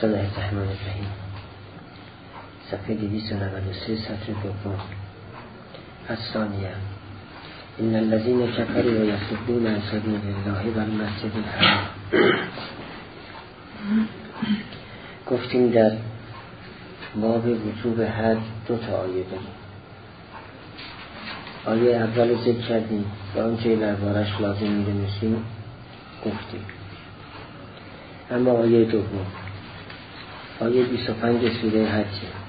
بسم الله الرحمن الرحیم. صفحه 293 سطر دوم. الثانیه ان الذين كفروا ويصدون عن سبيل الله والمسجد الحرام. گفتیم در باب وجوب حج دو تا آیه داریم. آیه اول ذکر کردیم و آنچه دربارش لازم می‌دونستیم گفتیم. اما آیه دوم، آیه 25 سوره حج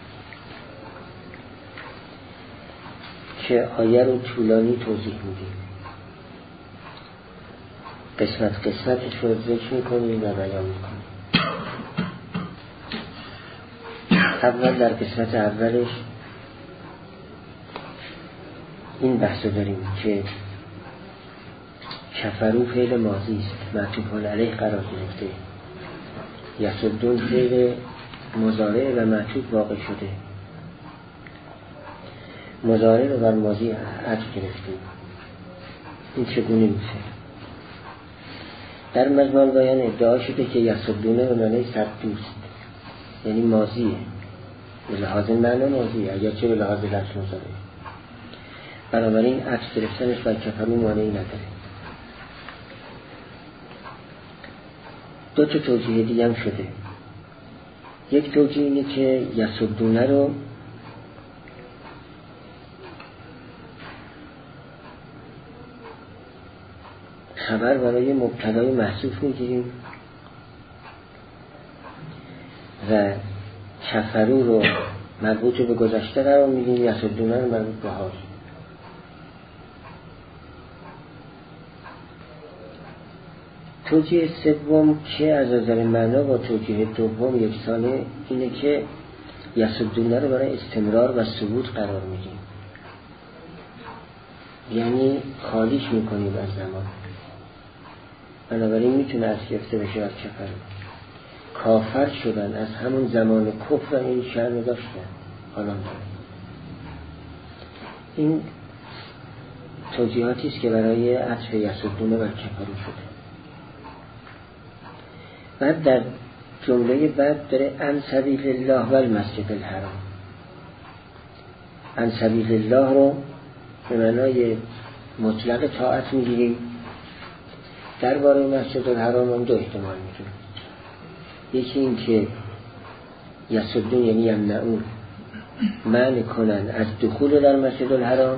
که آیه رو طولانی توضیح میدیم، قسمت قسمتش رو ذکر میکنیم و بیان میکنیم. اول در قسمت اولش این بحث داریم که کفرو فعل ماضی است، معطوف علیه قرار گرفته. یصدون فعل مضارع و معطوف واقع شده. مضارع رو بر ماضی عطف گرفتیم. این چگونه میشه؟ در مجموع بیان ادعا شده که یصدونه به معنی صدوست، یعنی ماضیه، به لحاظ معنی ماضیه، اگرچه به لحاظ لفظ مضارع. بنابراین عطف گرفتنش بر کفرو معنی نداره. دو تا توجیه دیگه هم شده. یک توجیه اینه که یصدونه رو خبر برای مبتدای محذوف میگیریم و کفرو رو مربوط به گذشته قرار میدیم، یصدونه رو مربوط به حال. توجیه سوم که از نظر معنا با توجیه دوم یکسانه اینه که یصدونه رو برای استمرار و ثبوت قرار میدیم، یعنی خالیش میکنیم از زمان. بنابراین میتونه از گرفته بشه از کفر. کافر شدن از همون زمان کفر این شأن داشتن، حالا دارن. این توجیهاتی است که برای عطف یصدونه بر کفر شده. بعد در جمله بعد داره عن سبیل الله و المسجد الحرام. عن سبیل الله رو به معنای مطلق طاعت میگیریم. درباره مسجد الحرام هم دو احتمال میگیریم. یکی این که یصدون یعنی یمنعون، منع کنن از دخول در مسجد الحرام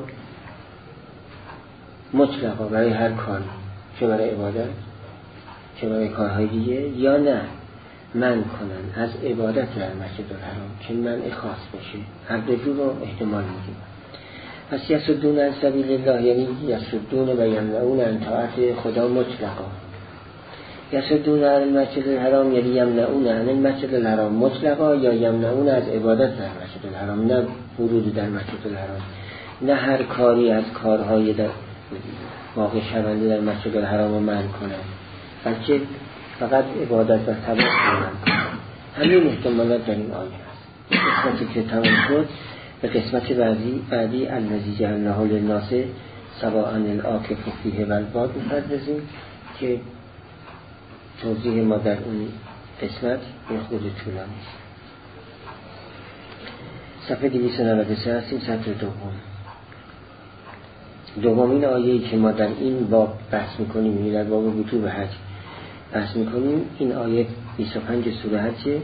مطلقا برای هر کاری، چه برای عبادت چه برای کارهای دیگه، یا نه منع کنن از عبادت در مسجد الحرام که منع خاص باشه. هر دو جور رو احتمال میدیم. پس یصدون عن سبیل الله یعنی یصدون و یمنعون عن طاعت خدا مطلقا. یصدون عن المسجد الحرام یعنی یمنعون عن المسجد الحرام مطلقا، یا یمنعون از عبادت در مسجد الحرام، نه ورود در مسجد الحرام، نه هر کاری از کارهای در واقع شونده در مسجد الحرام رو منع کنن، بلکه فقط عبادت و طواف کنن. همین احتمالات در این آیه هست. قسمتی که تمام شد به قسمت بعدی الذی جعلناه للناس سواء العاکف فیه و الباد می‌پردازیم که توضیح ما در اون قسمت به خود طولانی است. صفحه 293 هستیم، سطر دومین آیه‌ای که ما در این باب بحث می‌کنیم، یعنی در باب وجوب حج بحث می‌کنیم، این آیه 25 سوره حج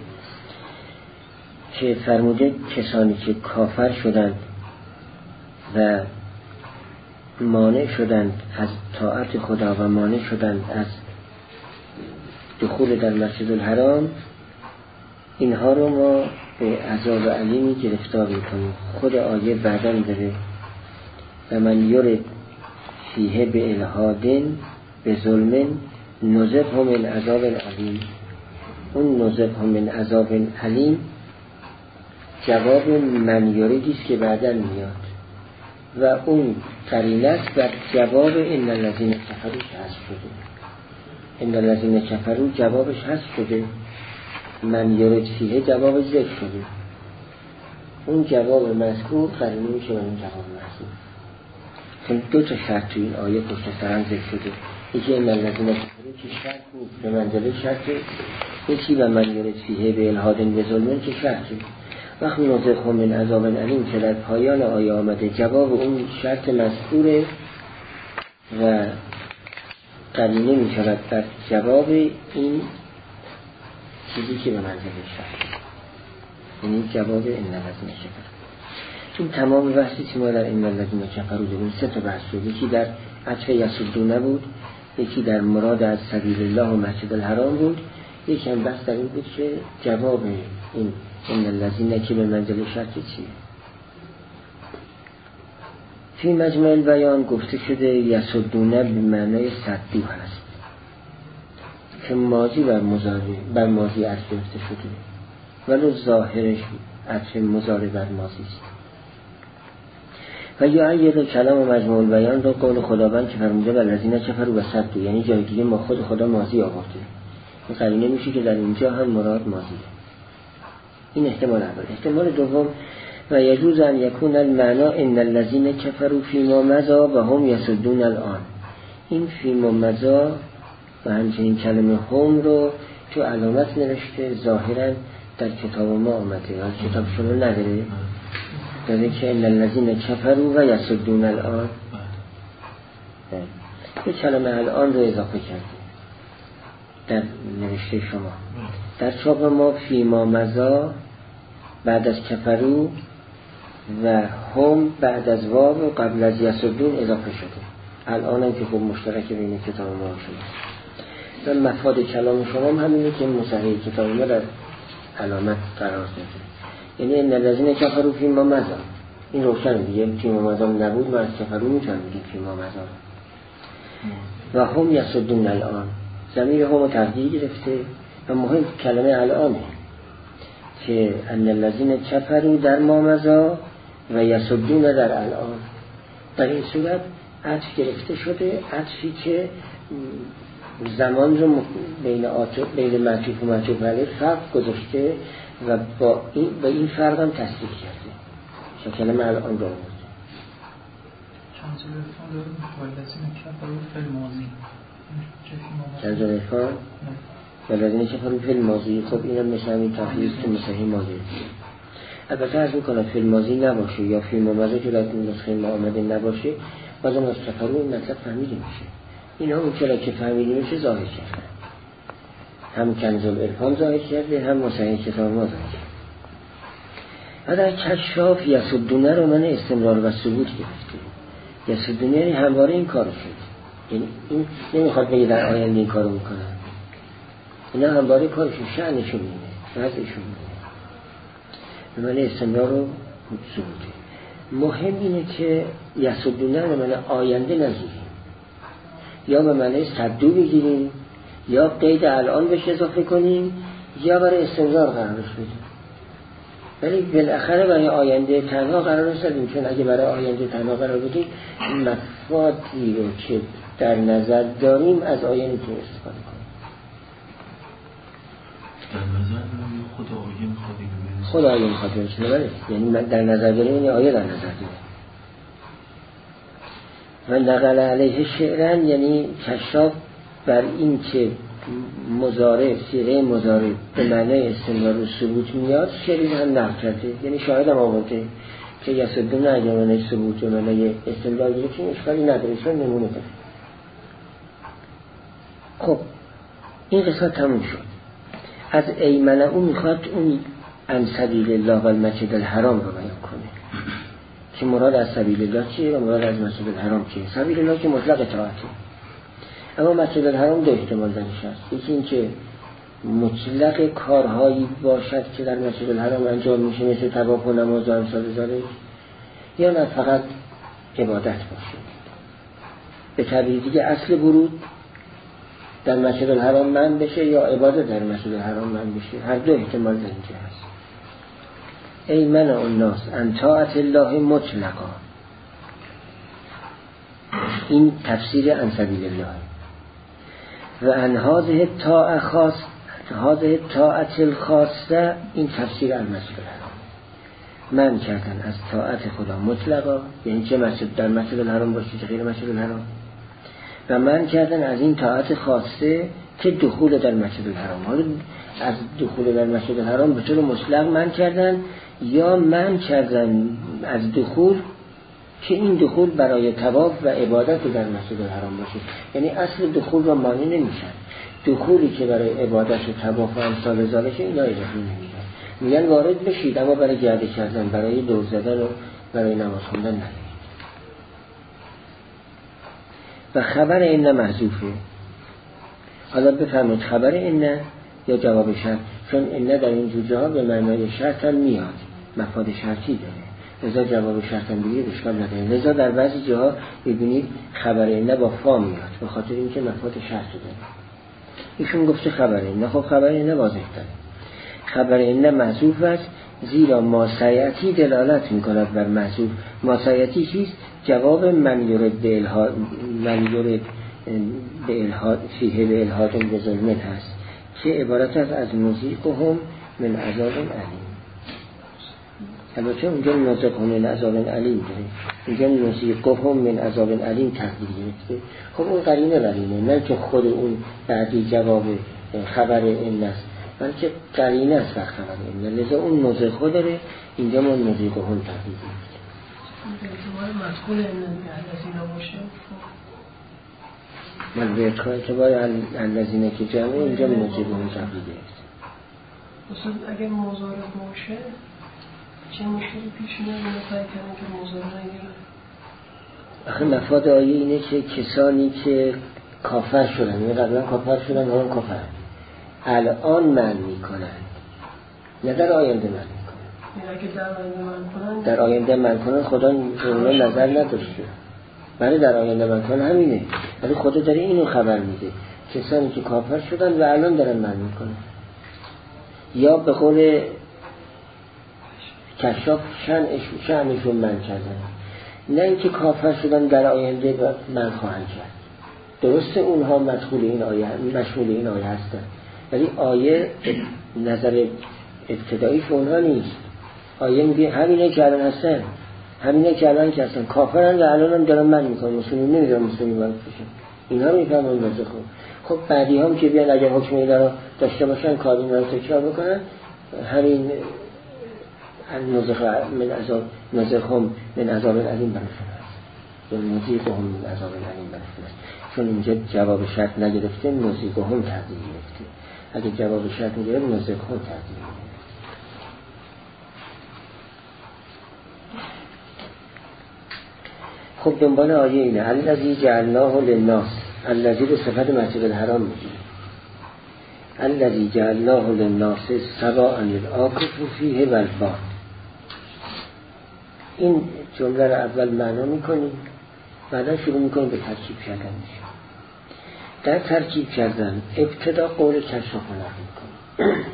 که فرموده کسانی که کافر شدند و مانع شدند از طاعت خدا و مانع شدند از دخول در مسجد الحرام، اینها رو ما به عذاب علیمی گرفتار می‌کنیم. خود آیه بعداً داره و من یرد فیه به الهادن به ظلم نذقه من عذاب علیم. اون نذقه من عذاب علیم جواب من یردی است که بعداً میاد و اون قرینه است و جواب ان الذین کفروا حذف شده. ان الذین کفروا جوابش حذف شده، من یرد فیه جواب ذکر شده. اون جواب مذکور قرینه میشه به اون جواب محذوف. چون دو تا شرط توی این آیه پشت سر هم ذکر شده. یکی ان الذین کفروا که شرط نیست، به منزله شرط یکی و من یرد فیه به الهادن به ظلمن که شرطه وقت نوزق هم من عذاب علیم که در پایان آیه آمده جواب اون شرط مذکوره و قرینه می شود در جواب این چیزی که به منزل شرط، یعنی جواب این الذین کفروا. این تمام بحثی که ما در این الذین کفروا داریم 3 تا بحث بود. یکی در عطف یصدون بود، یکی در مراد از سبیل الله و مسجد الحرام بود، یکی هم بحث در این بود که جواب این الذین که به منزل شرط چیه. فی مجمع البیان گفته شده یصدون به معنای صدو هست که ماضی بر ماضی عطف گرفته شده، ولی ظاهرش عطف مضارع بر ماضی است. و یا یه کلام مجموع البیان رو قول خداوند که فرموده والذین کفروا و صدوا، یعنی جای دیگه ما خدا ماضی آورده، این قرینه میشه که در اینجا هم مراد ماضیه. این احتمال اول. احتمال دوم و یجوز ان یکون المعنا ان الذین کفروا فیما مضی و هم یصدون الان. این فیما مضی و همچنین کلمه هم رو تو علامت نوشته، ظاهرا در کتاب ما آمده، یا کتاب شما نداره داره که ان الذین کفروا و یصدون الان، یه کلمه الان رو اضافه کرده در نوشته شما. در چاپ ما فیما مضی بعد از کفروا و هم بعد از واو و قبل از یصدون اضافه شده. الان هم که خب مشترک بین کتاب ما شده. و مفاد کلام شما هم همینه که مصحح کتاب ما در علامت قرار داده، یعنی ان الذین کفروا فیما مضی. این روشن دیگه، فیما مضی نبود ما از کفروا میتونیم بگیم فیما مضی. و هم یصدون الان، ضمیر هم تقدیر گرفته و مهم کلمه الانه که ان الذین کفروا در ما مضی و یصدون در الان. در این صورت عطف گرفته شده، عطفی که زمان رو بین معطوف و معطوف علیه فرق گذاشته و با این فرق هم تصدیق کرده که کلمه الان رو آورده. چند جا افعال داریم والذین کفروا فی الماضی، چند جا افعال والذین کفروا فی الماضی. خب اینم مثل همین تحلیل که مصحح ماضی. البته عرض میکنم فی الماضی نباشه یا فی الماضی که در نسخه ما آمده نباشه، بازم از کفروا این مطلب فهمیده میشه. اینا اون که فهمیده میشه ظاهر کردن، هم کنز العرفان ظاهر کرده، هم مصحح کتاب ما ظاهر کرده. و در کشاف یصدونه رو من استمرار و ثبوت گرفته. یصدونه یعنی همواره این کارو شد، یعنی این نمیخواد بگه در آینده این کارو میکنن، اینا همواره کارشون شأنشون اینه، وضعشون اینه، به من استمرار و ثبوته. مهم اینه که یصدونه رو من آینده نگیریم، یا به معنی صدو بگیریم، یا قید الان بهش اضافه کنیم، یا برای استمرار قرارش بدیم. ولی بالاخره برای آینده تنها قرار ندیم، چون اگه برای آینده تنها قرار بدیم مفادی رو که در نظر داریم از آیه نمیتونیم استفاده کنیم. در نظر داریم خود آیه میخواد بشه، یعنی من در نظر داریم، یعنی آیه در نظر داریم. و نقل علیه شعرن یعنی کشاف بر این که مضارع صیغه مضارع به معنای استمرار و ثبوت میاد، شعری هم نقل کرده، یعنی شاهد هم آورده که یصدون اگه معنای ثبوت و معنای استمرار گرفت چون اشکالی نداره، چون نمونه داره. خب این قسمت تموم شد. از ایمنه او میخواد اون عن سبیل الله و المسجد الحرام رو بیان کنه که مراد از سبیل الله چیه و مراد از مسجد الحرام چیه. سبیل الله که مطلق اطاعته، اما مسجد الحرام دو احتمال درش هست. یکی این که مطلق کارهایی باشد که در مسجد الحرام انجام میشه مثل طواف و نماز و امثال ذالک، یا نه فقط عبادت باشه. به تعبیر دیگه اصل ورود در مسجد الحرام من بشه یا عبادت در مسجد الحرام من بشه، هر دو احتمال در اینجا هست. ایمن الناس ان طاعت الله مطلقا، این تفسیر عن سبیل الله. و ان هذه الطاعه خاص، هذه طاعت الخاصه، این تفسیر عن مسجد الحرام. من کردن از طاعت خدا مطلقا، یعنی چه مسجد در مسجد الحرام باشه چه غیر مسجد الحرام، و من کردن از این طاعت خاصه که دخول در مسجد الحرام. حالا از دخول در مسجد الحرام به طور مطلق منع کردن یا منع کردن از دخول که این دخول برای طواف و عبادت در مسجد الحرام باشه. یعنی اصل دخول را مانع نمیشن، دخولی که برای عبادت و طواف و امثال ذالک اینا اجازه نمیدن. میگن وارد بشید اما برای گرده کردن، برای دور زدن و برای نماز خوندن نرید. و خبر این محذوفه. حالا بفرمایید خبر این یا جواب شرط، چون این در این جوجه ها به معنای شرط هم میاد، مفاد شرطی داره، لذا جواب شرط هم بگیرید اشکال نداره. لذا در بعضی جاها ببینید خبر این با فا میاد به خاطر اینکه مفاد شرط داره. ایشون گفته خبر این، خب خبر این واضح داره. خبر این محذوف است زیرا ماسیعتی دلالت میکند بر محذوف. ماسیعتی چیست؟ جواب من یورد به الهاد فیه به الهاد بظلمت هست که عبارت از نذیقهم من عذاب علیم. البته اونجا نذیقهم من عذاب علیم داره، اینجا نذیقهم من عذاب علیم تقدیر گرفته. خب اون قرینه نه که خود اون بعدی جواب خبر این است، بلکه قرینه است بر خبر این، لذا اون نذیقه داره، اینجا ما نذیقهم تقدیر گرفته. مدخول الذین باشه من به اعتبار الذین که جمعه اینجا نذیقهم تقدیر گرفته. مثلا اگر مضارع باشه چه مشکلی پیش میاد مثلا که مضارع نگیره؟ آخه مفاد آیه اینه که کسانی که کافر شدن، یعنی قبلا کافر شدن الان کافر الان من میکنن، نه در آینده من میکنن. یعنی اگه در آینده من کنن، در آینده من کنن خدا اون نظر نداشته، ولی در آینده من کنن همینه. ولی خدا داره اینو خبر میده کسانی که کافر شدن و الان دارن من میکنن، یا به قول کشاف شأنشون من کردن، نه اینکه کافر شدن در آینده من خواهند کرد. درسته اونها مشغول این آیه هستن، ولی آیه نظر ابتداییش اونها نیست. آیه میگه همینه که الان هستن، همینه که الان که هستن کافرن و الان هم دارن من میکنن، مسلمین نمیدارن مسلمین من بشن، اینا رو میفهمن نزد خود. خب بعدی هم که بیان اگر حکم اینا رو داشته باشن کار اینا رو تکرار بکنن، همین نزخهم من عذاب علیم برشون هست یا نزیقهم من عذاب علیم برشون هست. چون اینجا جواب شرط نگرفته نزیقهم تقدیر گرفته، اگه جواب شرط نگرفت نزیقهم تقدیر گرفته. خب دنبال آیه اینه الذی جعلناه للناس، الذی به صفت مسجد الحرام میگه، الذی جعلناه للناس سواء للعاکف فیه والباد. این جمله رو اول معنا میکنیم، بعدا شروع میکنیم به ترکیب کردنش. در ترکیب کردن ابتدا قول کشاف رو نقل میکنیم،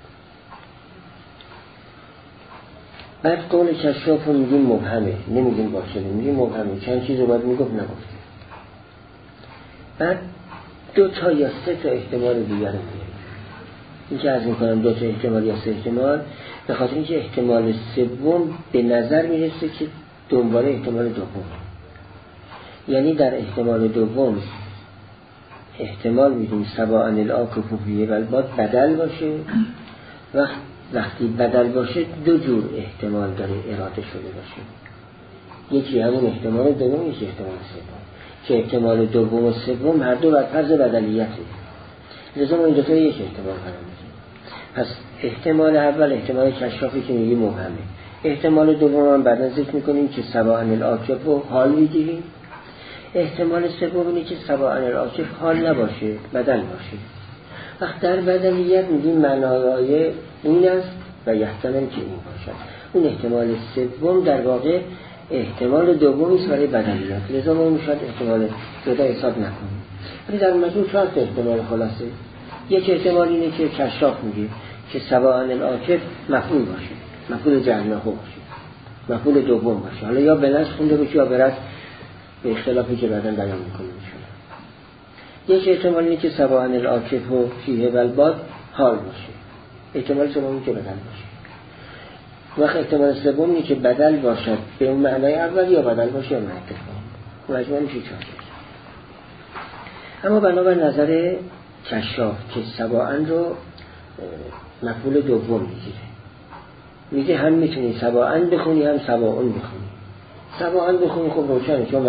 بعد قول کشاف رو میگیم مبهمه، نمیگیم باشه، میگیم مبهمه، چند چیز رو باید میگفت نگفته. بعد 2 تا یا 3 تا احتمال دیگر رو میگیم. این که از میکنم 2 تا احتمال یا 3 احتمال به خاطر اینکه احتمال سوم به نظر میرسه که دنبال احتمال دوم، یعنی در احتمال دوم احتمال میدیم سواء العاکف فیه والباد بدل باشه. وقتی بدل باشه 2 جور احتمال داره اراده شده باشه، یکی همون احتمال دوم، یکی احتمال سوم، که احتمال دوم و سوم هر دو بر فرض بدلیته، لذا ما این 2 تا یک احتمال قرار میدیم. پس احتمال اول احتمال کشافی که میگه مبهمه، احتمال دوم هم بعدا ذکر میکنیم که سواء العاکف رو حال میگیریم، احتمال سوم اینه که سواء العاکف حال نباشه بدل باشه. وقت در بدلیت میگیم معنای این است و یحتمل که این باشد. اون احتمال سوم در واقع احتمال دومی است برای بدلیت، لذا ما میشود احتمال جدا حساب نکنیم. ولی در مجموع 4 تا احتمال خلاصه. یک احتمال اینه که کشاف میگه که سواء العاکف مفعول باشه، مفعول جعلناه باشه، مفعول دوم باشه، حالا یا به نصب خونده باشه یا به رفع، به اختلافی که بعداً بیان میکنیم. یک احتمال اینه که سواء العاکف فیه والباد حال باشه، احتمال سومی که بدل باشه. وقت احتمال سومی که بدل باشد به اون معنای اول یا بدل باشه یا متفق، مجموع میشه 4. اما بنابر نظر کشاف که سواء رو مفعول دوم میگیره. میگه هم میتونی سواء بخونی هم سواء بخونی. سواء بخونی خب روشنه چون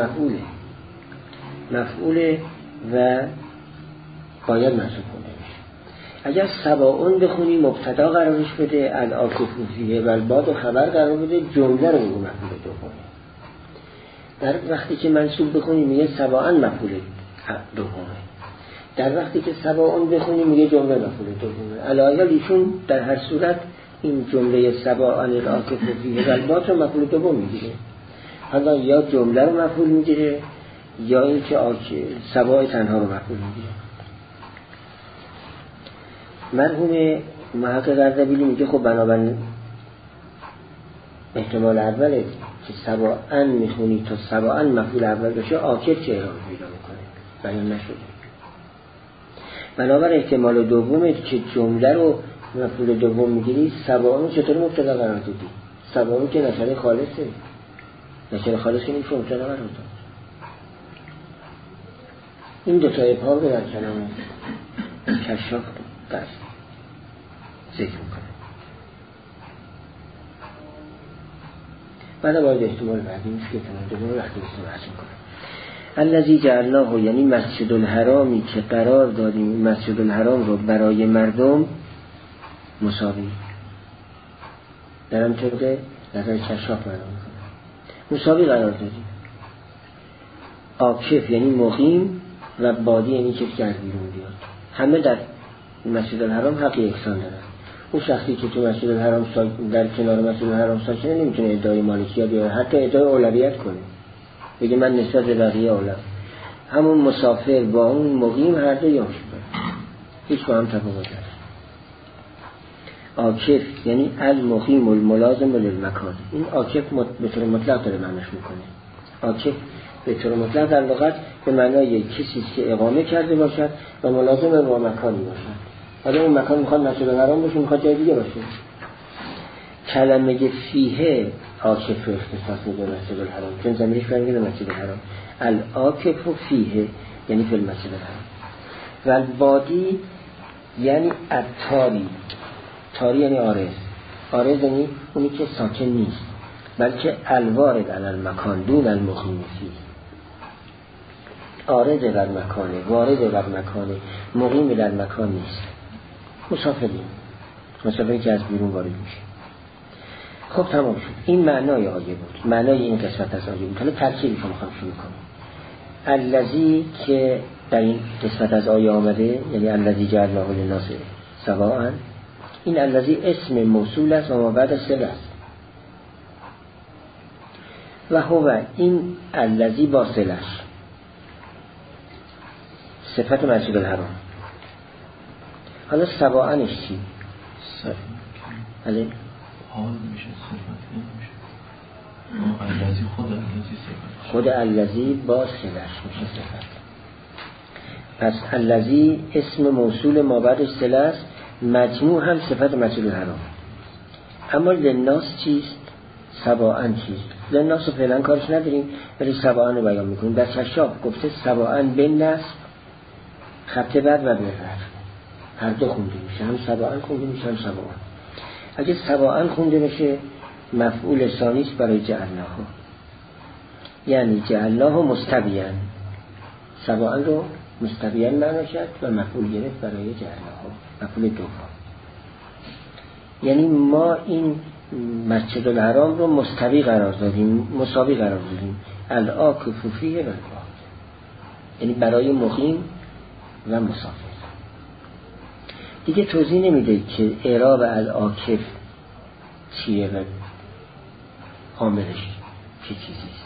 مفعوله و باید منصوب کنه بشه. اگر سواء بخونی مبتدا قرارش بده العاکف فیه و الباد و خبر قرار بده جمله رو بگو مفعول دومه. در وقتی که منصوب بخونی میگه سواء مفعول دومه. در وقتی که سواء بخونی میگه جمله مفعول دومه. علایل ایشون در هر صورت این جمله سواء العاکف فیه و الباد رو مفعول دوم میگیره. حالا یا جمله رو مفعول میگیره یا این که سواء تنها رو مفعول میگیره. مرحوم محقق اردبیلی میگه خب بنابراین احتمال اوله که سواء میخونی تا سواء مفعول اول بشه عاکف چه اعرابی پیدا میکنه بیان نشده. بنابراین احتمال دومه که جمله رو مفعول دوم میگیری سواء چطور مبتدا قرار دادی؟ سواء که نشره خالصه، نشره خالص که نمیشه مبتدا قرار داد. این دو تا ابهام رو در کلام کشاف دست ذکر میکنه. بعد باید احتمال بعدی میشه که احتمال دوم رو وقتی بسیم حسن کنه. الذی جعلناه یعنی مسجد الحرامی که قرار دادیم مسجد الحرام رو برای مردم مساوی درم طبق نظر کشاف معلوم میکنه مساوی قرار دادیم. عاکف یعنی مقیم و بادی یعنی کسی که از بیرون بیاد. همه در مسجد الحرام حق یکسان دارن. اون شخصی که تو مسجد الحرام در کنار مسجد الحرام ساکنه نمیتونه ادعای مالکیت بیاره، حتی ادعای اولویت کنه بگه من نسبت به بقیه اولم. همون مسافر با اون مقیم هر دو یاش کنه، هیچ با هم تفاوت نداره. عاکف یعنی المقیم الملازم للمکان. این عاکف به طور مطلق داره معنیش میکنه. عاکف به طور مطلق در لغت به معنای کسی که اقامه کرده باشد و ملازم با مکانی باشد. حالا اون مکان میخواد مسجد الحرام باشه میخواد جای دیگه باشه. کلمه فیه عاکف رو اختصاص میده مسجد الحرام چون ضمیرش برمیگرده مسجد الحرام. العاکف فیه یعنی فی المسجد الحرام. و البادی یعنی التاری. تاری یعنی عارض یعنی اونی که ساکن نیست بلکه الوارد علی المکان دون المقیم فیه. عارض بر مکانه، وارد بر مکانه، مقیم در مکان نیست. مسافری که از بیرون وارد میشه. خب تمام شد. این معنای آیه بود، معنای این قسمت از آیه بود. حالا ترکیبی که میخوام شروع کنم. الذی که در این قسمت از آیه آمده یعنی الذی جعلناه للناس سواء، این الذی اسم موصول است و ما بعد صله است و هو این الذی با صله است صفت مسجد الحرام. حالا سواءنش چی؟ حال میشه صفت نمیشه. الذی خود الذی با صله‌اش میشه صفت. پس الذی اسم موصول ما بعدش صله است، مجموع هم صفت مسجد الحرام. اما للناس چیست؟ سواء چیست؟ للناس فعلا کارش نداریم ولی سواء رو بیان میکنیم. در کشاف گفته سواء بین نصب خط بعد و بفر هر دو خونده میشه، هم سواء خونده میشه هم سواء. اگه سواء خونده میشه مفعول ثانی است برای جعلناه، یعنی جعلناه مستبیاً. سواء رو مستبیاً معنی شد و مفعول گرفت برای جعلناه مفعول دوم. یعنی ما این مسجد الحرام رو مستوی قرار دادیم، مساوی قرار دادیم. العاکف فیه و الباد یعنی برای مقیم و مسافر. دیگه توضیح نمیده که اعراب العاکف چیه و عاملش چه چیزیست.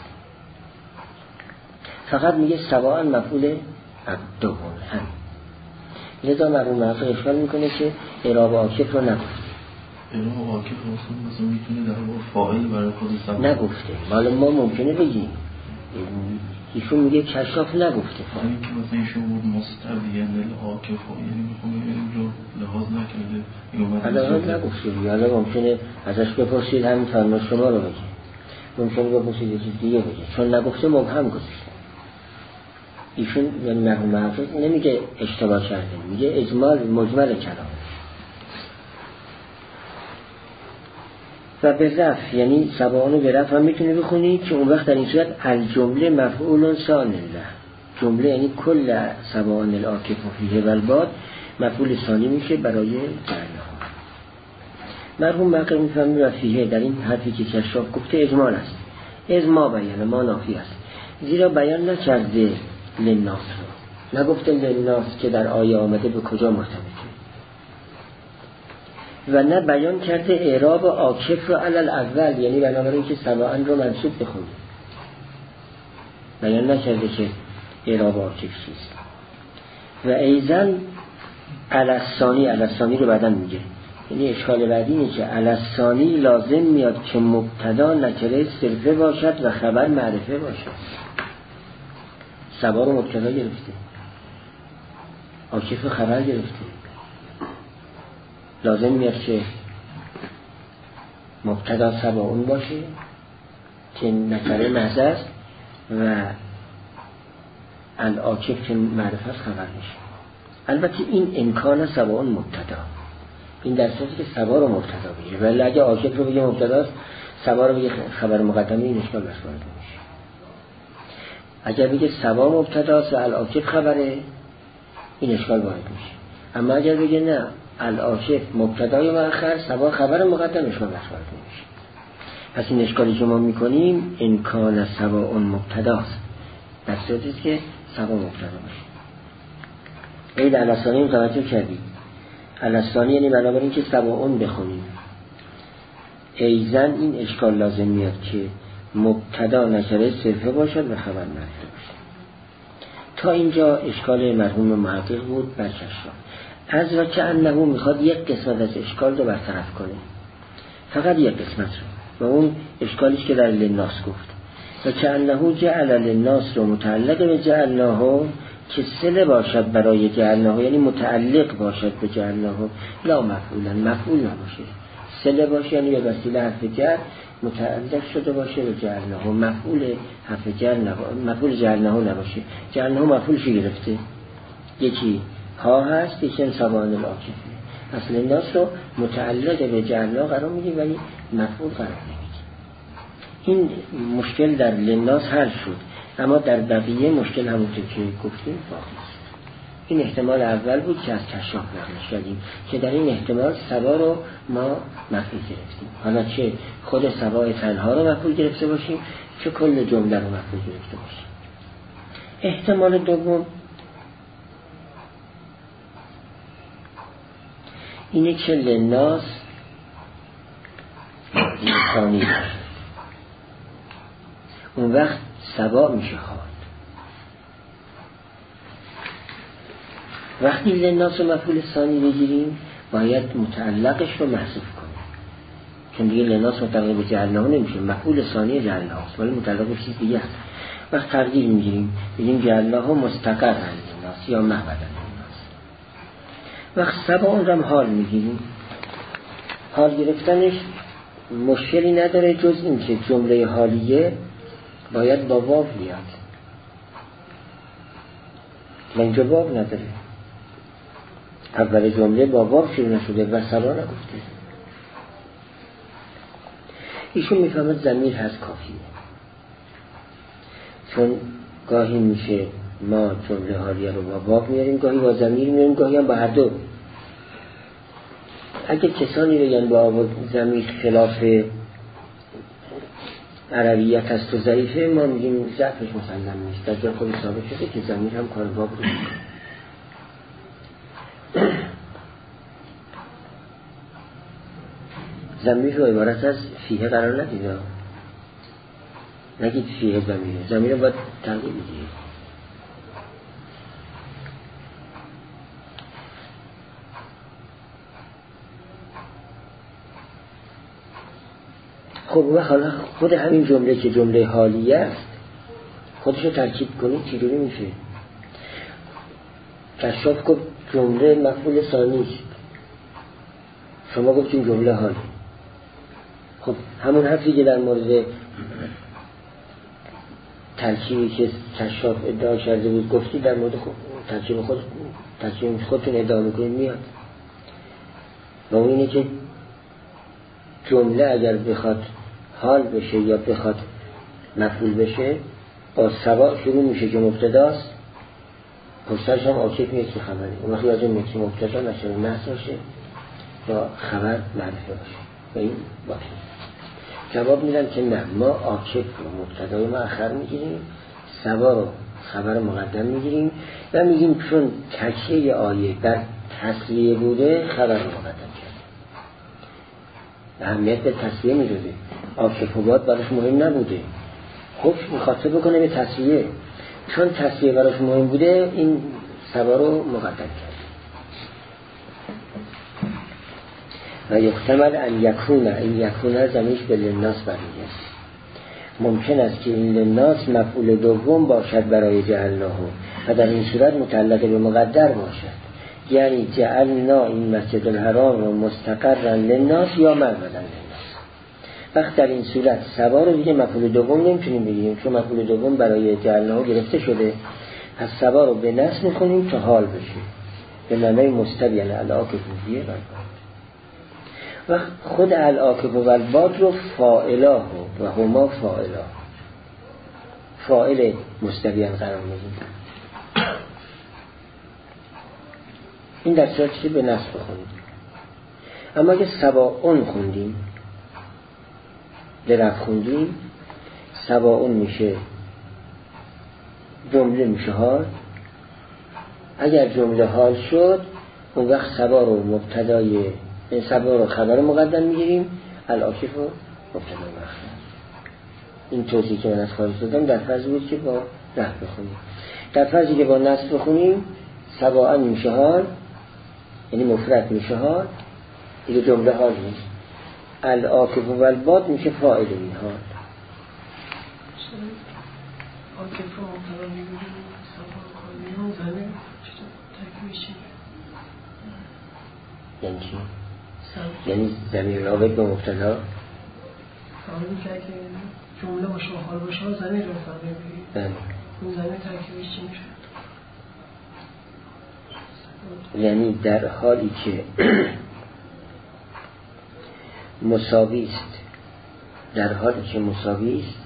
فقط میگه سواء مفعول دوم هم. لذا مرحوم محقق اشکال میکنه که اعراب عاکف رو نگفته. اعراب عاکف مثلا میتونه در واقع فاعل برای خود سواء نگفته. حالا ما ممکنه بگیم ایشون میگه کشاف نگفته. این که مثلا ایشون بود مستبیان العاکف یعنی میخوام این رو لحاظ نکرده حالا نگفته. حالا ممکنه ازش بپرسید همین فرمان شما رو بگه، ممکنه بپرسید یه چیز دیگه بگه، چون نگفته مبهم گذاشته. ایشون یعنی مرحوم محقق نمیگه اشتباه کرده، میگه اجمال مجمل کلام. و به رفع، یعنی سبعان رو به رفع هم میتونه بخونید که اون وقت در این صورت الجمله مفعول ثان له. جمله یعنی کل سبعان العاکف فیه و الباد مفعول ثانی میشه برای جعلها. مرحوم مقر میفهمید و فیه در این حرفی که کشاف گفته اجمال است. از ما بیانه ما نافی است، زیرا بیان نکرده للناس رو، نگفته للناس که در آیه آمده به کجا مرتبطه، و نه بیان کرده اعراب عاکف رو علل اول، یعنی بنابراین که سبعان رو منصوب بخونید، بیان نکرده که اعراب عاکف چیست. و ایزن علثانی رو بعدن میگه، یعنی اشکال بعدی اینه که علثانی لازم میاد که مبتدا نکره صرفه باشد و خبر معرفه باشد. سبا رو مبتدا گرفته، عاکف خبر گرفته، لازم میاد که مبتدا سبا اون باشه که نکره محض است و العاکف که معرفه است خبر میشه. البته این امکان سبا اون مبتدا، این در صورتی که سبا رو مبتدا بگیره، ولی اگه عاکف رو بگه مبتداست، سبا رو بگه خبر مقدمه، این اشکال بس وارد میشه. اگر بگه سبا مبتداست و العاکف خبره، این اشکال وارد میشه. اما اگر بگه نه العاکف مبتدای مؤخر، سبا خبر مقدم، اشکال بس وارد میشه. پس این اشکالی که ما میکنیم امکان سبا اون مبتداست در صورتی که سبا مبتدا باشه. قید علثانی متوجه کردید؟ علثانی یعنی بنابراین که سبعون بخونیم. ایزن این اشکال لازم میاد که مبتدا نکره صرفه باشد و خبر معرفه باشد. تا اینجا اشکال مرحوم محقق بود بر کشاف. از و که انه میخواد یک قسمت از اشکال رو برطرف کنه، فقط یک قسمت رو، و اون اشکالیش که در للناس گفت. و که انه جعل للناس رو متعلق به جعلناه، که صله باشد برای جعلناه، یعنی متعلق باشد به جعلناه، لا مفعولا، مفعول نباشه. صله باشه یعنی به وسیله حرف جر متعلق شده باشه به جعلناه، مفعول حرف جر نباشه، مفعول جعلناه نباشه. جعلناه مفعولش گرفته، یکی ها هست، یکی سبعان العاکفه. اصل الناس رو متعلق به جعلناه قرار میدیم ولی مفعول قرار نمیدیم. این مشکل در للناس حل شد، اما در بقیه مشکل همونطور که گفتیم باقی است. این احتمال اول بود که از کشاف نقل شدیم که در این احتمال سبا رو ما مفعول گرفتیم. حالا چه خود سبا تنها رو مفعول گرفته باشیم، چه کل جمله رو مفعول گرفته باشیم. احتمال دوم اینه که للناس ثانی باشه، اون وقت سبا میشه خواهد. وقتی للناس و مفعول ثانی بگیریم باید متعلقش رو محذوف کنیم، چون دیگه للناس متعلق به جعلناه نمیشه، مفعول ثانی جعلناه است ولی متعلق به چیز دیگه است. وقت تقدیر میگیریم بگیم جعلناه مستقر للناس یا محبدا للناس. وقت سبا اون رو حال میگیریم، حال گرفتنش مشکلی نداره جز این که جمله حالیه باید با واو بیاد، و اینجا واو نداره، اول جمله با واو شروع نشده و سبا نگفته. ایشون میفهمد ضمیر هست کافیه، چون گاهی میشه ما جمله حالیه رو با واو میاریم، گاهی با ضمیر میاریم، گاهی هم با هر دو. اگه کسانی بگن با واو ضمیر خلاف عربیت هست و ضعیفه، ما میگیم ضعفش مسلم نیست، در جا خود ثابت شده که ضمیر هم کار واو رو میکنه. ضمیر رو عبارت از فیه قرار ندید، نگید فیه ضمیره، ضمیر رو باید تغییر بدید. خب حالا خود همین جمله که جمله حالیه است خودش رو ترکیب کنید چجوری میشه؟ کشاف گفت جمله مفعول ثانی است، شما گفتیم جمله حالی. خب همون حرفی که در مورد ترکیبی که کشاف ادعا کرده بود گفتی، در مورد ترکیب خودتون ادعا میکنید میاد، و اون اینه که جمله اگر بخواد حال بشه یا بخواد مفعول بشه با سبا شروع میشه که مبتداست، پشتش هم عاکف نیست که خبره. اون وقت لازم نیست که مبتدا نشه نصب باشه یا خبر معرفه باشه و این باشه. جواب میدن که نه، ما عاکف رو مبتدای مؤخر میگیریم، سبا رو خبر مقدم میگیریم و میگیم چون تکیه آیه در تسلیه بوده خبر مقدم کرد. اهمیت به تسلیه میدوده. عاکف و باد براش مهم نبوده، خب مخاطب بکنه به تسلیه، چون تسلیه براش مهم بوده این سبا رو مقدم کرد. و یحتمل ان یکون، این یکون زمیش به للناس برمیگرد. ممکن است که این للناس مفعول دوم باشد برای جعلناه و در این صورت متعلق به مقدر باشد، یعنی جعلنا این مسجد الحرام رو مستقرا للناس یا معبدا للناس. وقت در این صورت سبا رو دیگه مفعول دوم نمیتونیم بگیریم چون مفعول دوم برای جعلناه گرفته شده، پس سبا رو به نصب می‌کنیم تا حال بشه به معنای مستبین العاکف بودیه. و خود العاکف و الباد رو فاعلا و هما فاعلا، فاعل مستبین قرار میدیم. این در صورتی که به نصب بخونیم. اما اگه سباعون خوندیم، به رفع خوندیم، سباعون میشه جمله میشه حال. اگر جمله حال شد اون وقت سبا رو مبتدای این سبا رو خبر مقدم میگیریم، العاکف رو مبتدا مؤخر. این توضیحی که من از خارج دادم در فرضی بود که با رفع بخونیم. در فرضی که با نصب بخونیم سباعن میشه حال، یعنی مفرد میشه حال، دیگه جمله حال نیست. العاکف و الباد میشه فاعل این حال. عاکف رو مبتدا میگیریم، سبا رو زمین تکمیل چی؟ یعنی چی؟ یعنی زمین رابط به مبتدا فهمی که اگه جمله باشه و حال باشه زمین رو فهمی بگید اون زمین ترکیبش چی میشه؟ یعنی در حالی که مساوی است، در حالی که مساوی است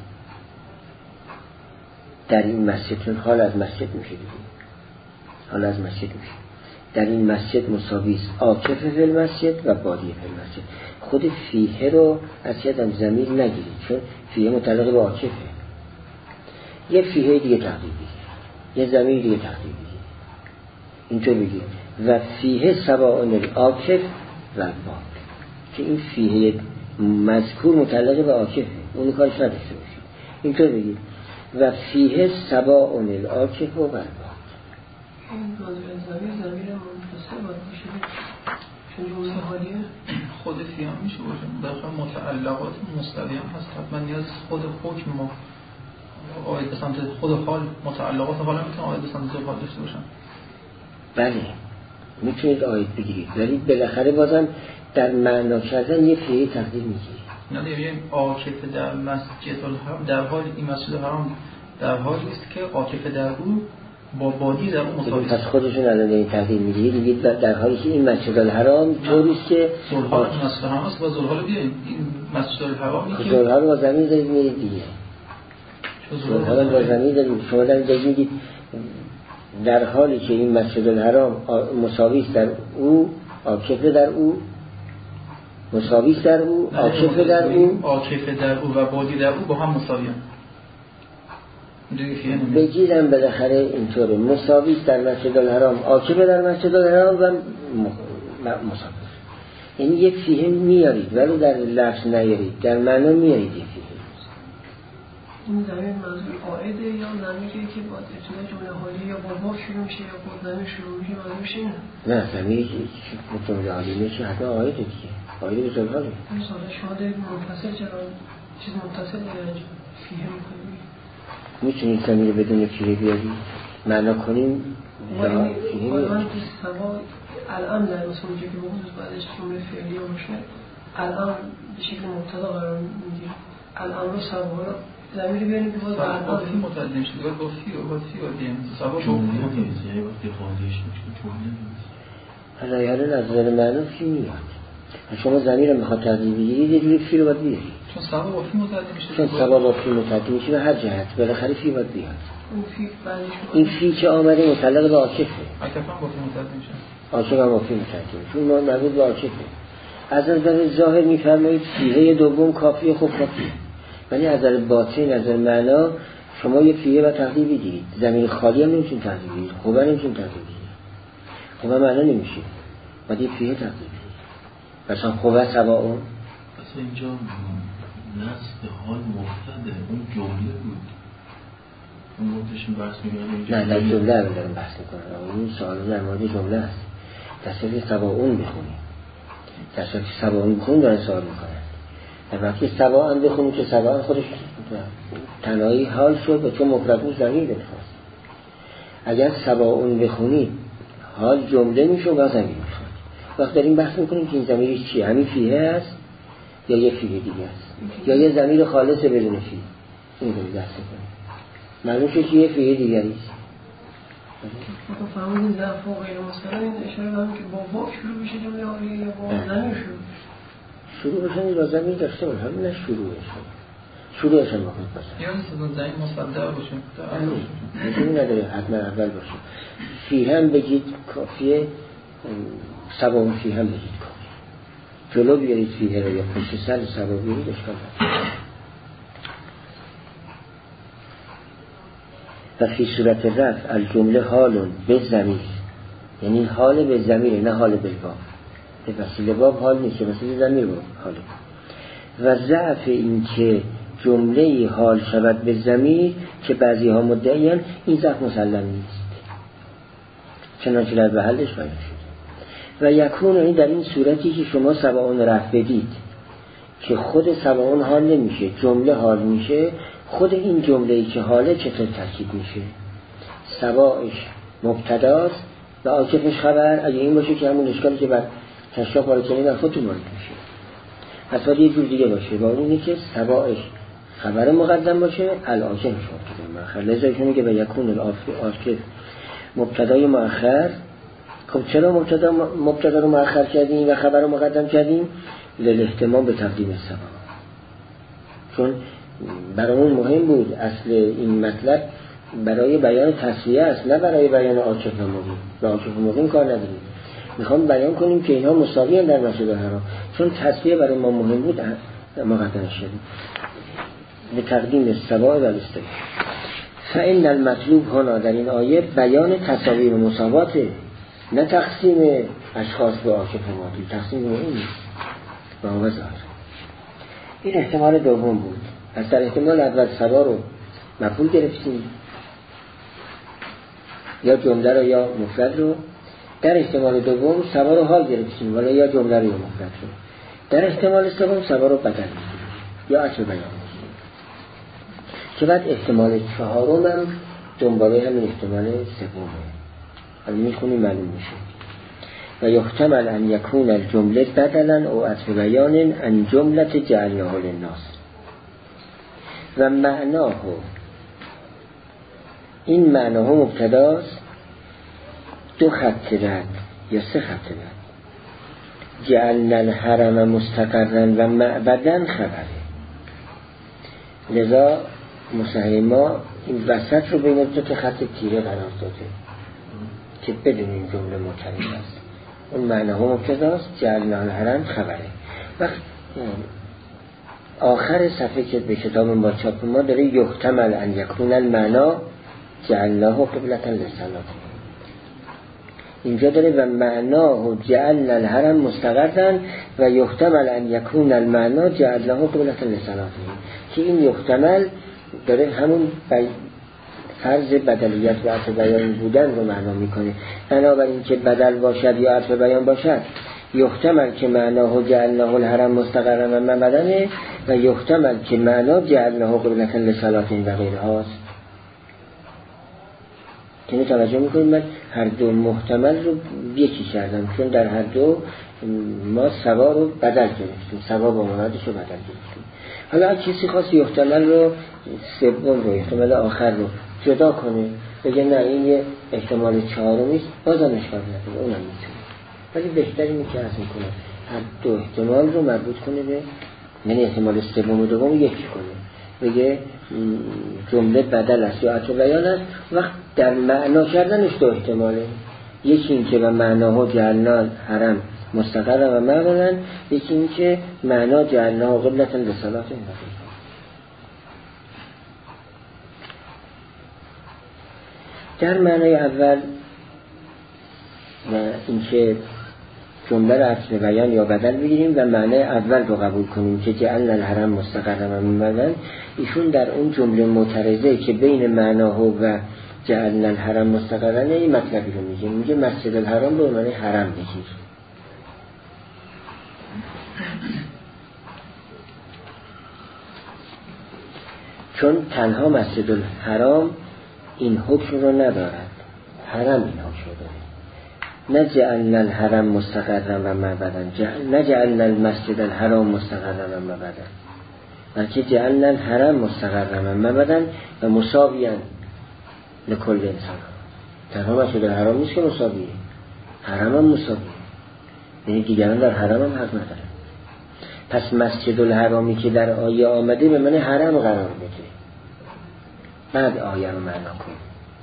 در این مسجد، حال از مسجد میشه دیگه، حال از مسجد میشه در این مسجد مساوی است عاکف فی المسجد و بادی فی المسجد. خود فیه رو از یادم ضمیر نگیرید چون فیه متعلق به عاکفه، یه فیه دیگه تقدیر بگید، یه ضمیر دیگه تقدیر بگید، اینطور بگید و فیه سباعون العاکف و الباد، که این فیه مذکور متعلق به عاکفه، اون کارش نداشته باشید. اینطور بگید و فیه سباعون العاکف و الباد. این زمیر منفصل باید باشه چون جمله حالیه. خود فیه هم میشه باشه داخل متعلقات مستقیم هست، حتما نیاز خود حکم ما آید به سمت خود حال، متعلقات حال هم میتونه آید به سمت حال داشته باشن. بله میتونید آید بگیرید ولی بالاخره بازم در معنا کردن یه فیه تقدیر میگیرید. نه دیگه عاکف در مسجد الحرام، در حال این مسجد الحرام در حالی است که عاکف در او با بادی در اون مساوی است. پس خودشون الان این تقدیر میگیرید میگید در حالی که این مسجد الحرام طوریست که ذوالحال مسجد الحرام است و ذوالحال بیاین این مسجد الحرامی که ذوالحال با زمین دارید میرید دیگه، ذوالحال با زمین دارید. شما دارید میگید در حالی که این مسجد الحرام مساوی است در او، عاکف در او، مساوی است در او، عاکف در او، عاکف در او و بادی در او با هم مساوی هستند. بگیرم بالاخره اینطوره، مساوی است در مسجد الحرام، عاکف در مسجد الحرام و مساوی. یعنی یک فیه میارید ولی در لفظ نیارید، در معنا میارید یک فیه. این زمین منظور قاعده یا زمینی که با ابتدای جمله حالی یا با واو شروع میشه یا با زمین شروع میشه منظورش اینه؟ نه زمینی که جمله حالی میشه حتما قاعده دیگه، قاعده به طور حالی. مثلا شما دارید منفصل چرا چیز متصل دیگه فیه میکنید؟ میتونید زمین رو بدون فیه بیارید معنا کنیم یا فیه بیارید؟ من که سوا الان در مثلا اونجا که بگوز بعدش جمله فعلی باشه الان به شکل مبتدا قرار میگیره، الان رو سوا رو زمین بیاریم که باز با فی متعدد میشه دیگه، با فی و با فی و دیم سوا جمله نیست، یه وقتی خواهدش میشه جمله نیست. حالا از نظر معنا فی میاد شما ضمیر رو میخواد تقدیم بگیرید یه جوری فی رو باید بیارید، چون سبا با فی متعدی میشه، چون سبا با فی متعدی میشه و هر جهت بالاخره فی باید بیاد. این فی که آمده متعلق به عاکفه. عاکف هم با فی متعدی میشه، عاکف هم با فی متعدی میشه، چون مربوط به عاکفه. از نظر ظاهر میفرمایید فیه دوم کافیه، خب کافیه، ولی از نظر باطن، از نظر معنا شما یه فیه و تقدیم بگیرید، ضمیر خالی هم نمیتونید تقدیم بگیرید، خوبه نمیتونید تقدیم بگیرید، خوبه معنا نمیشه، باید یه فیه تقدیم بگیرید. مثلا خوبه سواون مثلا اینجا نصب حال مبتده، اون جمله بود، اون مبتدهشون بحث میگن نه جمله رو دارم بحث میکنم، اون سوال در مورد جمله است. دسته سواون بخونید، دسته سواون بخون دارن سوال میکنن، در وقتی سواون بخونید که سواون خودش تنهایی حال شد و چون مفرد بود ضمیر بخواست. اگر سواون بخونید حال جمله میشه و ضمیر میخواد. وقت داریم بحث میکنیم که این ضمیرش چیه، همین فیه است یا یه فیه دیگه است یا یه ضمیر خالص بدون فیه. این رو بحث کنیم معلوم شد که یه فیه دیگری است. تو فهمیدین ضعف و غیر مثلا این اشاره دارم که با واو شروع بشه جمله عالیه یا با ضمیر شروع بشه با ضمیر داشته باشه، همین نه شروعش هم بخونید باشه یا نیست ضمیر مصدر باشه، میتونی نداره حتما اول باشه. فی هم بگید کافیه، سبا فی هم بگید کافیه، جلو بیارید فیه رو یا پشت سر سبا بیارید اشکال نداره. و فی صورت رفع الجمله حالون به ضمیر، یعنی حال به ضمیر نه حال به باب، به وسیله باب حال نیست، به وسیله ضمیر باب حاله. و ضعف این که جمله حال شود به ضمیر که بعضی ها مدعیان، این ضعف مسلم نیست، چنانچه در محلش بیان شده. و یکون این در این صورتی که شما سبعون رفع بدید که خود سبعون حال نمیشه، جمله حال میشه، خود این جمله‌ای که حاله چطور ترکیب میشه؟ سباعش مبتداست و عاکفش خبر. اگه این باشه که همون اشکالی که بعد تشریح وارد کنیم در خودتون وارد میشه. پس باید یه جور دیگه باشه، با اینه که سباعش خبر مقدم باشه، العاکفش مبتدا مؤخر. لذا ایشون میگه به یکون العاکف مبتدای مؤخر. خب چرا مبتدا رو مؤخر کردیم و خبر رو مقدم کردیم؟ للاهتمام به تقدیم سبا، چون برامون مهم بود اصل این مطلب برای بیان تسویه است، نه برای بیان عاکف و مقیم. به عاکف و مقیم کار نداریم، میخوام بیان کنیم که اینها مساوی هم در مسجد الحرام، چون تسویه برای ما مهم بود مقدم شدیم به تقدیم سبا و الاستوا. فإن المطلوب هنا در این آیه بیان تساوی و مساواته، نه تقسیم اشخاص به عاکف و مقیم. تقسیم مهم نیست با هو ظاهر. این احتمال دوم بود. از در احتمال اول سبا رو مفعول گرفتیم یا جمله رو یا مفرد رو، در احتمال دوم سبا رو حال گرفتیم ولی یا جمله رو یا مفرد رو، در احتمال سوم سبا رو بدل می‌کنیم یا اصل بیان می‌کنیم که بعد احتمال چهارم هم دنباله همین احتمال سومه. حالا می‌خونیم معلوم میشه. و یحتمل ان یکون الجمله بدلا او اصل بیان ان جمله جعلناه للناس. و معناه، این معناه مبتداست، دو خط رد یا سه خط رد. جعلنا الحرم مستقرا و معبدا خبره. لذا مصحح ما این وسط رو بین دو تا خط تیره قرار داده که بدون این جمله مطلق است. اون معناه مبتداست، جعلنا الحرم خبره. وقت آخر صفحه که به کتاب ما چاپ ما داره یحتمل ان یکون المعنا جعلناه قبلة للصلاة. اینجا داره و معناه جعلنا الحرم مستقرا و یحتمل ان یکون المعنا جعلناه قبلة للصلاة، که این یحتمل داره همون فرض بدلیت و عطف بیان بودن رو معنا میکنه. بنابراین که بدل باشد یا عطف بیان باشد، یحتمل که معناه جعلناه الحرم مستقرا و معبدا و یحتمل که معنا جعلناه قبلة للصلاة و غیره هاست. که توجه میکنیم من هر دو محتمل رو یکی کردم، چون در هر دو ما سوا رو بدل گرفتیم، سوا با مرادش رو بدل گرفتیم. حالا اگه کسی خواست یحتمل رو سوم رو احتمال آخر رو جدا کنه، بگه نه این یه احتمال چهارمیست، بازم اشکال نداره، اونم میتونه. ولی بهتر اینه که از میکنه هر دو احتمال رو مربوط کنه به، یعنی احتمال سوم و دوم یکی کنه، بگه جمله بدل است یا عطف بیان است. وقت در معنا کردنش دو احتماله، یکی این که و معناها جعلنا حرم مستقر و معبدا، یکی این که معنا جعلنا قبلة للصلاة. در معنای اول و اینکه جمله را عطف بیان یا بدل بگیریم و معنای اول رو قبول کنیم که جعلنا الحرم مستقر و معبدا، ایشون در اون جمله معترضه که بین معناها و جعلنا الحرم مستقرن این مطلبی رو میگه مسجد الحرام رو به معنی حرم بگیر. چون تنها مسجد الحرام این حکم رو ندارد، حرم این حکم رو داره. نه جعلنا الحرم مستقرا و معبدا، نه جعلنا المسجد الحرام مستقرا و معبدا، بلکه جعلنا الحرم مستقرا و معبدا و مساویاً لکل انسان. تنها مسجد الحرام نیست که مساویه، حرم هم مساویه، یعنی دیگران در حرم هم حق نداره. پس مسجد الحرامی که در آیه آمده به من حرم قرار بده، بعد آیه رو معنا کن.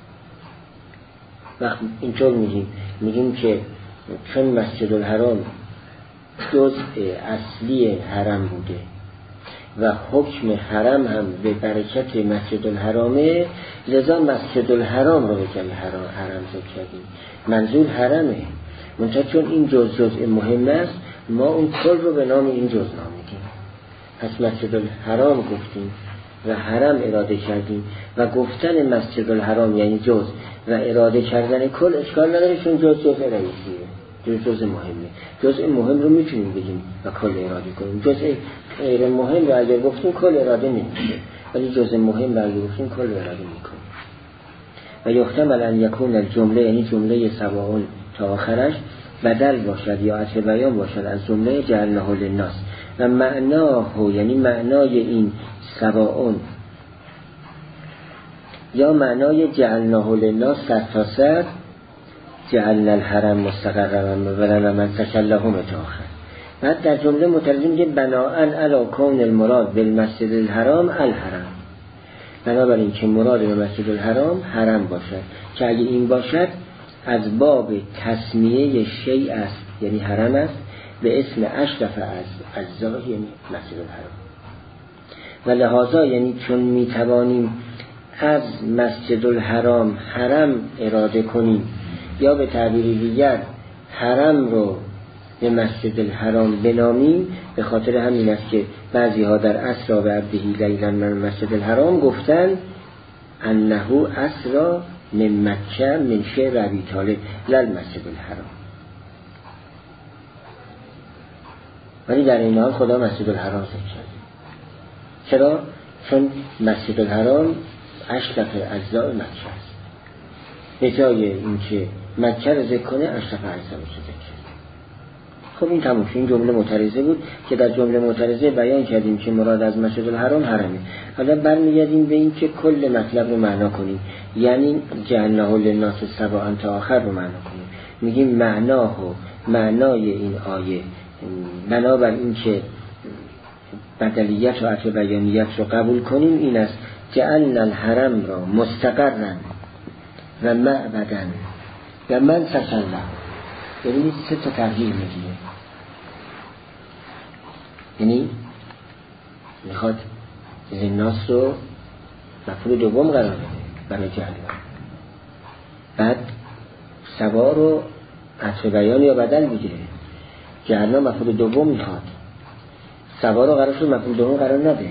وقت اینطور میگیم که چون مسجد الحرام جزء اصلی حرم بوده و حکم حرم هم به برکت مسجد الحرامه، لذا مسجد الحرام رو به جای حرم ذکر کردیم. منظور حرمه، منتها چون این جزء مهم است ما اون کل رو به نام این جزء نامیدیم. پس مسجد الحرام گفتیم و حرم اراده کردیم و گفتن مسجد الحرام یعنی جزء و اراده کردن کل اشکال نداره، چون جزء رئیسیه، جزء مهمه. جزء مهم رو میتونیم بگیم و کل اراده کنیم، جزء غیر مهم رو اگر گفتیم کل اراده نمیشه، ولی جزء مهم رو اگر گفتیم کل اراده میکنیم. و یحتمل ان یکون الجمله، یعنی جمله سواء تا آخرش بدل باشد یا عطف بیان باشد از جمله جعلناه للناس، و معناه یعنی معنای این سواء یا معنای جعلناه للناس صد تا صد جعلنا الحرم مستقرا و معبدا و من تکلهم تا آخر. بعد در جمله مترجم که بناءً علی کون المراد بالمسجد الحرام الحرم، بنابراین که مراد به مسجد الحرام حرم باشد، که اگه این باشد از باب تسمیه شیء است، یعنی حرم است، به اسم اشرف از اجزا، یعنی مسجد الحرام. و لحاظا یعنی چون میتوانیم از مسجد الحرام حرم اراده کنیم یا به تعبیر دیگر حرم رو به مسجد الحرام بنامیم، به خاطر همین است که بعضی ها در اسرا به عبدهی لیلا من مسجد الحرام گفتن انه اسرا من مکه من شعر ابی طالب لل مسجد الحرام، ولی در این حال خدا مسجد الحرام ذکر کرد. چرا؟ چون مسجد الحرام اشرف اجزاء مکه است، به جای اینکه مکه رو ذکر کنه اشرف اجزاء رو ذکر کرد. خب این تموم شد. این جمله معترضه بود که در جمله معترضه بیان کردیم که مراد از مسجد الحرام حرمه. حالا برمیگردیم به این که کل مطلب رو معنا کنیم، یعنی جعلناه للناس سواء تا آخر رو معنا کنیم. میگیم معنای این آیه بنابر این که بدلیت و عطف بیانیت رو قبول کنیم این است: جعلنا الحرم را مستقرا و معبدا و من سکن. یعنی 3 تا تغییر میگیره، یعنی میخواد للناس رو مفعول دوم قرار بده برای جعلنا، بعد سوا رو عطف بیان یا بدل میگیره. جعلنا مفعول دوم میخواد، سوا رو قرار شد مفعول دوم قرار نده،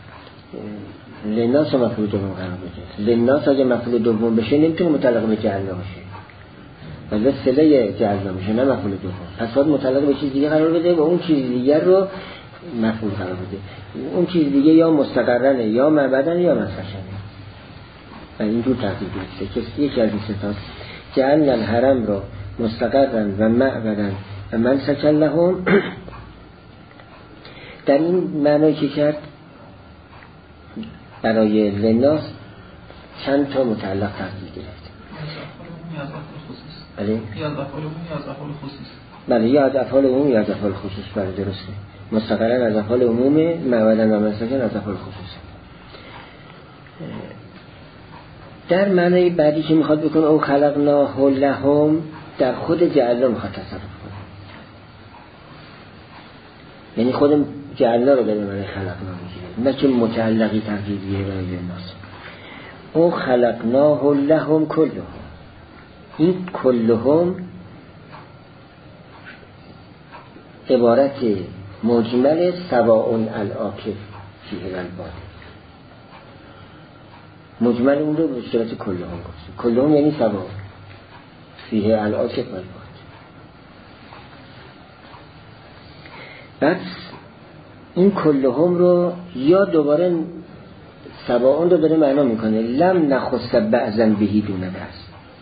للناس مفعول دوم قرار بده. للناس اگه مفعول دوم بشه نمیتونه متعلق به جعلنا باشه، ولی صله جعلنا میشه نه مفعول دوم. پس باید متعلق به چیز دیگه قرار بده و اون چیز دیگر رو مفعول قرار بده. اون چیز دیگه یا مستقرنه یا معبدن یا مسکنه، و اینجور ترتیب میشه که یکی از این 3 تا جعلنا الحرم رو مستقرا و معبدا و من سکن لهم. در این معنی که کرد برای للناس چند تا متعلق تغییر گرفت. بله؟ بله، یا از افعال عموم یا از افعال خصوص. بله درسته، مستقلا از افعال عموم، معولا و مستقلا از افعال خصوص. در معنی بعدی که میخواد بکنه او خلقناه لهم، در خود جعلنا میخواد تصرف کنه، یعنی خود جعلنا رو به معنی خلقنا میگیره، نه که متعلقی تقریبیه برای الناس. او خلقناه لهم کلهم، این کلهم عبارت مجمل سواء العاکف فیه الباد، مجمل اون رو به صورت کلهم گفت. کلهم یعنی سواء فیه العاکف الباد. بعد این کلهم رو یا دوباره سواء رو داره معنا میکنه، لم نخص بعضا بهی دون بعض،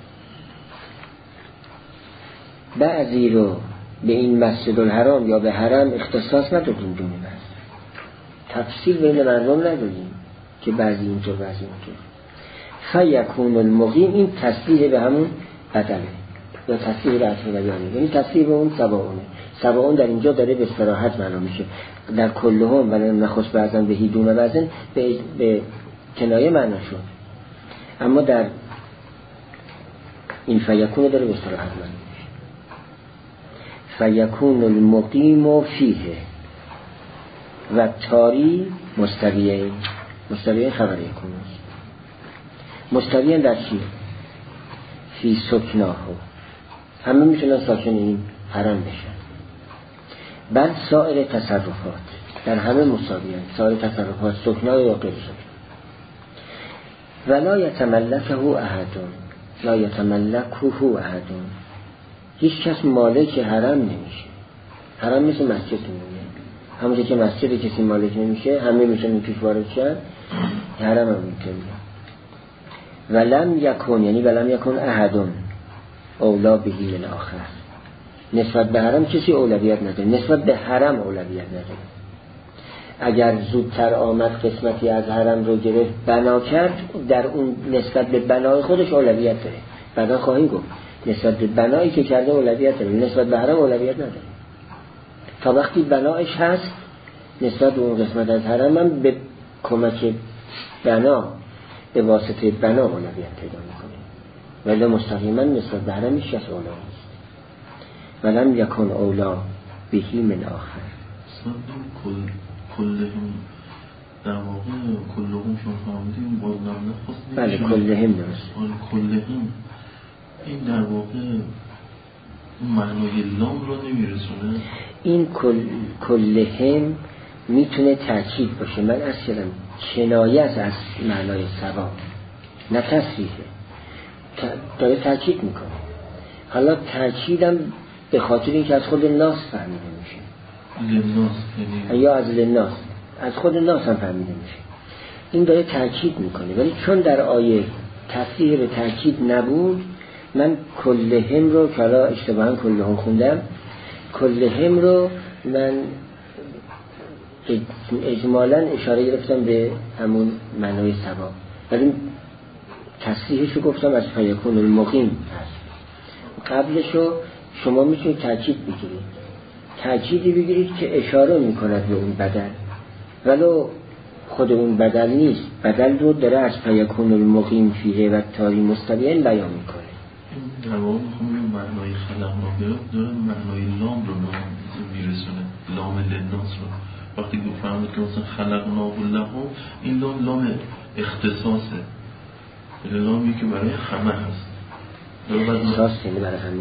بعضی رو به این مسجد الحرام یا به حرم اختصاص ندادیم دون بعض، تفصیل بین مردم ندادیم که بعضی اینطور بعضی اینطور. فیکون المقیم، این تصریح به همون بدله یا تصریح به عطف بیانه، یعنی تصریح به اون سواءونه. سواء در اینجا داره به صراحت معنا میشه، در کلهم و نخص بعضا بهی دون بعض به کنایه معنا شد، اما در این فیکون داره به صراحت معنا میشه. فیکون المقیم فیه و تاری مستویین. مستویین خبر یکون است. مستویین در چی؟ فی سکناه، همه میتونن ساکن این حرم بشن. بل سایر تصرفات، در همه مساویان، سایر تصرفات سکناه یا غیر سکناه. ولا یتملکه احد، لا یتملکه احد، هیچ کس مالک حرم نمیشه. حرم مثل مسجد نمیشه، همونجا که مسجد کسی مالک نمیشه، همه میتونن توش وارد شن، حرم هم میتونه. ولم یکن، یعنی ولم یکن احد اولا بهی من آخر، نسبت به حرم کسی اولویت نداره، نسبت به حرم اولویت نداره. اگر زودتر آمد قسمتی از حرم رو گرفت بنا کرد، در اون نسبت به بنای خودش اولویت داره. بعدا خواهیم گفت نسبت به بنایی که کرده اولویت داره، نسبت به حرم اولویت نداره. تا وقتی بنایش هست نسبت به اون قسمت از حرم هم به کمک بنا، به واسطه بنا اولویت پیدا میکنه، ولی مستقیما نسبت به حرم هیچ کس اولا نیست. ولم یکن اولا بهی من آخر. کلهم در واقع کلهم شما فهمیدیم باز نام نخواست. بله کلهم درست. کلهم این در واقع معنای لام رو نمیرسونه. این کلهم میتونه تأکید باشه. من اصلا کنایه از معنای سوا، نه تصریحه، داره تأکید میکنه. حالا تأکیدم به خاطر اینکه از خود ناس فهمیده میشه، لناس یا از لناس، از خود ناس هم فهمیده میشه. این داره تأکید میکنه، ولی چون در آیه تصریح به تأکید نبود، من کلهم رو که حالا اشتباها کلهم خوندم، کلهم رو من اجمالا اشاره گرفتم به همون معنای سوا، ولی تصریحشو گفتم از فیکون المقیم هست. قبلشو شما میتونید تأکید بگیرید، تأکیدی بگیرید که اشاره میکند به اون بدل، ولو خود اون بدل نیست، بدل رو داره از فیکون المقیم فیه و تاری مستبین بیان میکنه. در واقع همون معنای خلقنا بیاد داره معنای لام رو میرسونه، لام لناس رو. وقتی گفتم که مثلا خلقنا لهم، این لام اختصاصه، لامی که برای همه هست. اختصاص یعنی برای همه،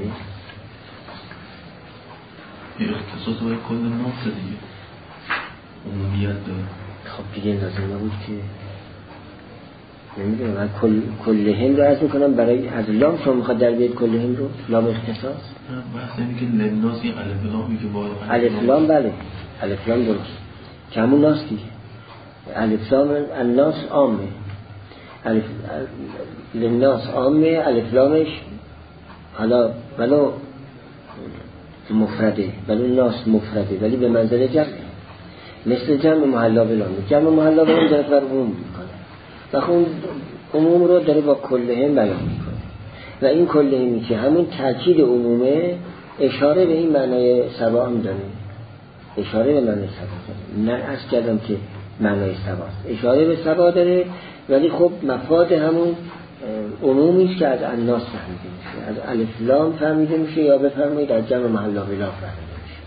یه اختصاص برای کل ناس دیگه، عمومیت داره. خب دیگه لازم نبود که نمیدونم. من کلهم رو عرض میکنم برای از لام شما میخواد در بیاد کلهم رو، لام اختصاص. بحث اینه که لناس این الف لامی که باید الف لام، بله الف لام درست که همون ناس دیگه. الف لام الناس عامه، الف لناس عامه، الف لامش حالا ولو مفرده، ولی ناس مفرده، ولی به منزله جمعه، مثل جمع محلا بلامه. جمع محلا بلامه داره بر عموم میکنه و اون عموم رو داره با کلهم بیان میکنه و این کلهمی که همون تأکید عمومه اشاره به این معنای سوا هم داره، اشاره به معنای سوا داره، نه از کردم که معنای سواست، اشاره به سوا داره، ولی خب مفاد همون عمومی است که از الناس فهمیده میشه، از الف لام فهمیده میشه، یا بفرمایید از جمع محل لا فهمیده میشه.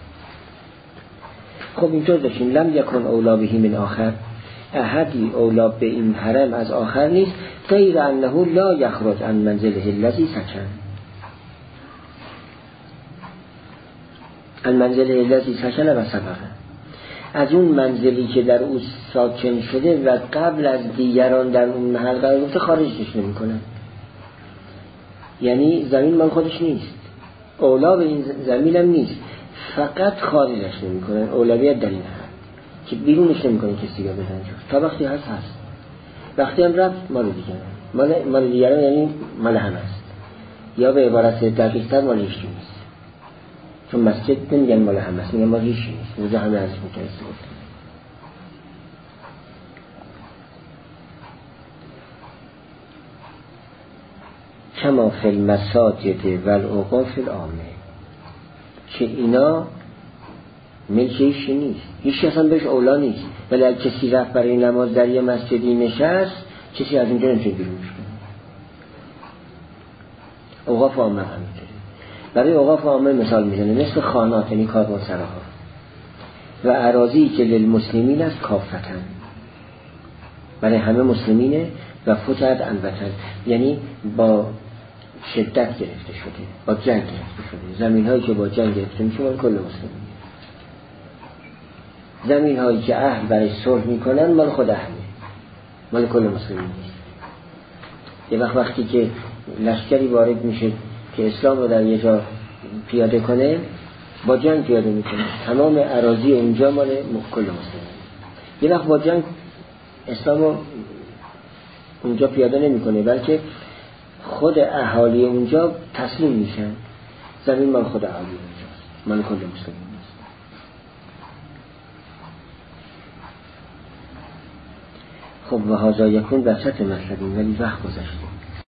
خب اینطور داشتیم لم یکن اولا بهی من آخر، احدی اولا به این حرم از آخر نیست غیر انه لا یخرج عن منزله الذی سکن، عن منزله الذی سکن و سبقه، از اون منزلی که در او ساکن شده و قبل از دیگران در اون محل قرار گرفته خارجش نمی‌کنه. یعنی زمین مال خودش نیست، اولا به این زمین هم نیست، فقط خارجش نمی‌کنه، اولویت در این حد که بیرونش نمی‌کنه کسی رو بزنه، تا وقتی هست. وقتی هم رفت مال دیگران، مال دیگران یعنی مال هم است، یا به عبارت دقیق‌تر مال هیچ نیست، چون مسجد نمیگن مال هم است، میگن مال هیچ نیست، روزه همه ازش میتونست گفت. کما فی المساجد و الاوقاف العامه، که اینا ملک هیچی نیست، هیچی اصلا بهش اولا نیست، ولی اگه کسی رفت برای نماز در یه مسجدی نشست، کسی از اینجا نمیتونه بیرونش کنه. اوقاف عامه همینطوره. برای اوقاف عامه مثال میزنه، مثل خانات یعنی کاروانسراها و اراضی که للمسلمین است کافتن، برای همه مسلمینه، و فتحت عن وطن یعنی با شدت گرفته شده، با جنگ گرفته شده. زمین هایی که با جنگ گرفته میشه مال کل مسلمین، زمین هایی که اهل برای صلح میکنن مال خود اهله، مال کل مسلمین نیست. یه وقتی که لشکری وارد میشه که اسلام رو در یه جا پیاده کنه، با جنگ پیاده میکنه، تمام اراضی اونجا مال کل مسلمین. یه وقت با جنگ اسلام رو اونجا پیاده نمیکنه، بلکه خود اهالی اونجا تسلیم میشن، زمین مال خود اهالی اونجاست، مال کل مسلمین نیست. خب و هذا یکون وسط مطلبیم، ولی وقت گذشته.